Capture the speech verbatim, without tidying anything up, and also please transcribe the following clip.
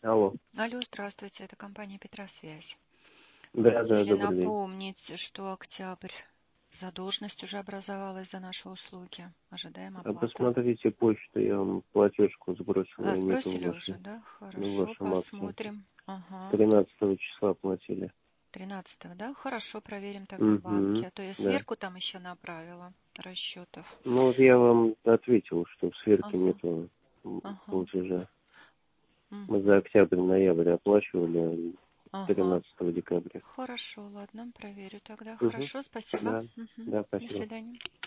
Алло. Алло, здравствуйте, это компания Петросвязь. Да, да, Хотели добрый день. напомнить, что октябрь, задолженность уже образовалась за наши услуги. Ожидаем А оплату. посмотрите почту, я вам платежку сбросил, А, ее нету в сбросили уже, вашей, да? ну, в Хорошо, вашем акте. посмотрим. Ага. Тринадцатого числа платили. тринадцатого, да? Хорошо, проверим тогда в Угу, банке. А то я да. сверку там еще направила расчетов. Ну вот я вам ответил, что в сверке Ага, нету м, ага, платежа. Мы за угу, октябрь-ноябрь оплачивали ага. тринадцатого декабря. Хорошо, ладно, проверю тогда. Угу. Хорошо, спасибо. Да, Мгм. да, До спасибо. свидания.